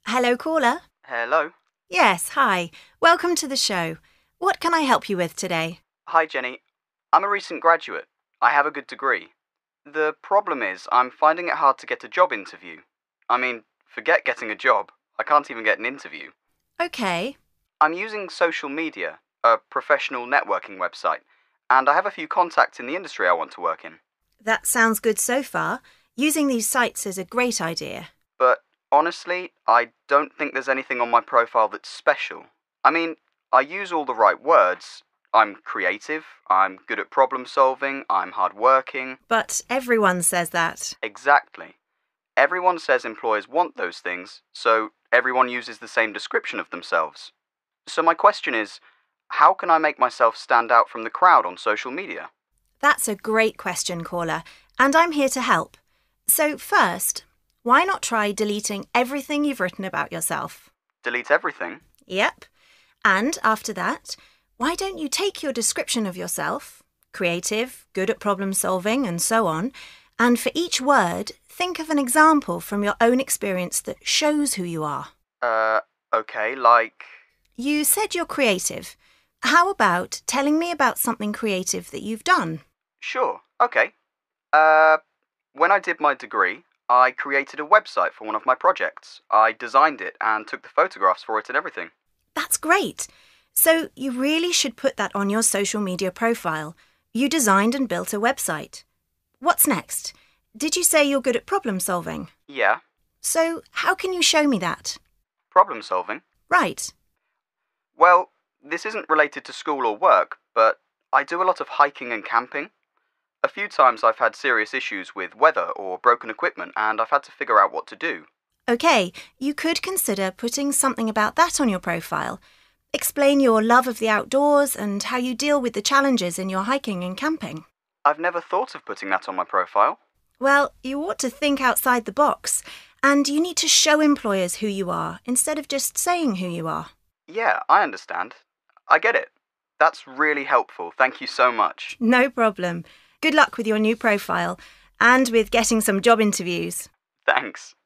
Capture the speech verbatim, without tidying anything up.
Hello, caller. Hello. Yes, hi. Welcome to the show. What can I help you with today? Hi, Jenny. I'm a recent graduate. I have a good degree. The problem is, I'm finding it hard to get a job interview. I mean, forget getting a job. I can't even get an interview. Okay. I'm using social media, a professional networking website, and I have a few contacts in the industry I want to work in. That sounds good so far. Using these sites is a great idea. But honestly, I don't think there's anything on my profile that's special. I mean, I use all the right words. I'm creative, I'm good at problem solving, I'm hardworking. But everyone says that. Exactly. Everyone says employers want those things, so everyone uses the same description of themselves. So my question is, how can I make myself stand out from the crowd on social media? That's a great question, caller, and I'm here to help. So first, why not try deleting everything you've written about yourself? Delete everything? Yep. And after that, why don't you take your description of yourself, creative, good at problem solving, and so on, and for each word, think of an example from your own experience that shows who you are. Uh, okay, like... You said you're creative. How about telling me about something creative that you've done? Sure, okay. Uh, when I did my degree, I created a website for one of my projects. I designed it and took the photographs for it and everything. That's great. So you really should put that on your social media profile. You designed and built a website. What's next? Did you say you're good at problem solving? Yeah. So how can you show me that? Problem solving? Right. Well, this isn't related to school or work, but I do a lot of hiking and camping. A few times I've had serious issues with weather or broken equipment, and I've had to figure out what to do. OK, you could consider putting something about that on your profile. Explain your love of the outdoors and how you deal with the challenges in your hiking and camping. I've never thought of putting that on my profile. Well, you ought to think outside the box, and you need to show employers who you are instead of just saying who you are. Yeah, I understand. I get it. That's really helpful. Thank you so much. No problem. Good luck with your new profile and with getting some job interviews. Thanks.